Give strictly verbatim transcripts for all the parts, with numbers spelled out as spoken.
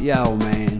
Yo, man.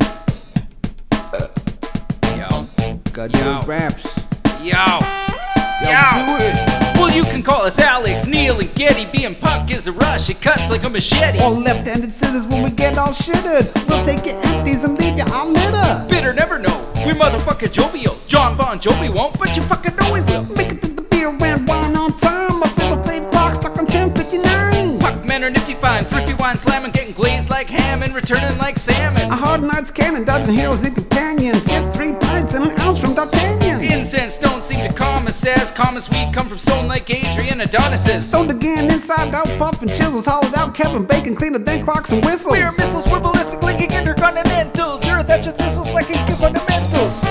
Yo. Gotta do Yo. those raps. Yo. Yo, Yo. do it. Well, you can call us Alex, Neil, and Getty. Being Puck is a rush, it cuts like a machete. Or left-handed scissors when we get all shitted. We'll take your empties and leave you all litter. Bitter never know, we motherfucking jovial. John Bon Jovi won't, but you fucking know he will. Make it to the beer and wine on time. I feel a flame clock stuck on ten fifty-nine. Puck men are nifty fine, thrifty wine slamming, getting glazed like ham and returning like salmon. A hard night's cannon, dodging heroes and companions. Gets three pints and an ounce from D'Artagnan. Incense don't seem to calm us as calm as we come from Stone Lake Adrian Adonis's. Sold again, inside out, puff and chisels. Hollowed out, Kevin Bacon, cleaner than clocks and whistles. We're missiles, we're ballistic, linking intercontinentals. Earth etches missiles like a fundamentals.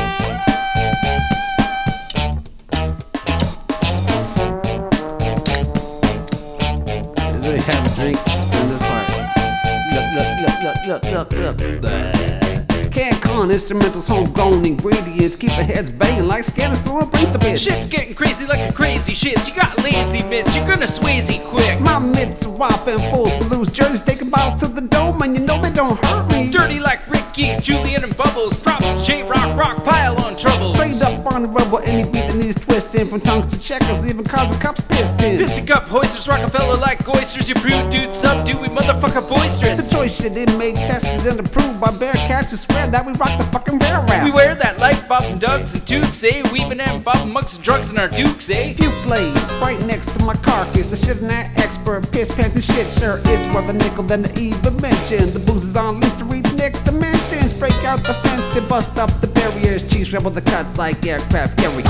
Really have a drink in this part. Look, look, look, look, look, look, look. Can't con instrumentals, homegrown ingredients. Keep our heads banging like scanners throwing brains to bits. Shit's getting crazy like a crazy shit. You got lazy mitts, you're gonna swazy quick. My mitts are off and fools with loose jerseys, taking bottles to the dome, and you know they don't hurt me. Dirty like Ricky, Julian, and Bubbles. Props to J-Rock, rock, pile on trouble. Straight up on the rubber, any beat that needs twisting. From tongues to checkers, leaving cars and cups piston. Piston cup hoisters, Rockefeller like oysters. You brute dude, subdue, we motherfucker boisterous. The choice shit it made, tested, and approved by Bearcats who swear that we rock the fucking rare rap. We wear that like Bobs and Dougs and Dukes, eh? Weaving and bobbing mugs and drugs in our dukes, eh? Puke laid right next to my carcass. The shit and that expert, piss pants and shit. Sure, it's worth a nickel than to even mention. The booze is on lease to reach next dimensions. Break out the fence to bust up the barriers. Chiefs rebel the cuts like aircraft carriers.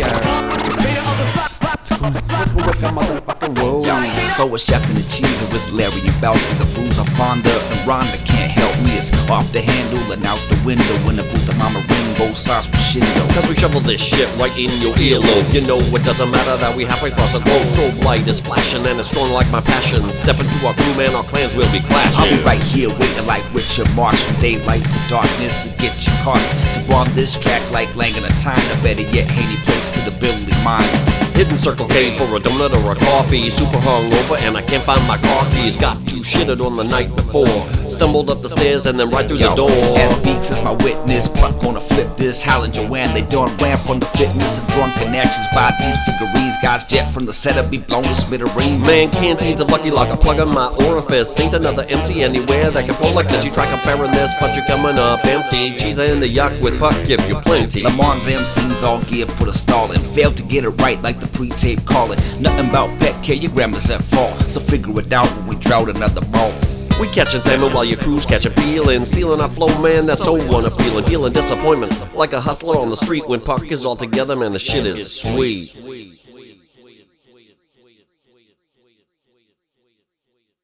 With the motherfucking whoa. So it's Chuck and the cheese, and it's Larry and Balky. The booze I'm fond of, and Rhonda can't help me. It's off the handle and out the window. In the booth, I'm on a rainbow sauce crescendo. Cause we shovel this shit right in your earlobe. You know it doesn't matter that we halfway across the globe. Strobe light is flashing and it's strong like my passion. Step into our crew, man, our clans will be clashing. I'll be right here waiting like Richard Marx. From daylight to darkness, so get your carts to bomb this track like Langan or Tyne. Or better yet, Haney Place to the Billy Mine. Hidden Circle K for a donut or a coffee. Super hungover and I can't find my car keys. Got too shitted on the night before. Stumbled up the stairs and then right through Yo, the door. as Beaks is my witness, Puck gonna flip this. Hal and Joanne, they done ran from the fitness and drunken actions by these figurines. Guys jet from the setup, be blown to smithereens. Man, canteens are lucky like a plug in my orifice. Ain't another M C anywhere that can flow like this. You try comparing this, but you're coming up empty. Cheese in the yuck with Puck, give you plenty. Le Mans M Cs all geared for the stalling. Failed to get it right like the pre-tape calling. Nothing about pet care, your grandma's at fault. So figure it out when we drought another ball. We catching salmon while your crews catching feeling. Stealing our flow, man, that's so unappealing. Dealing disappointment like a hustler on the street. When Puck is all together, man, the shit is sweet.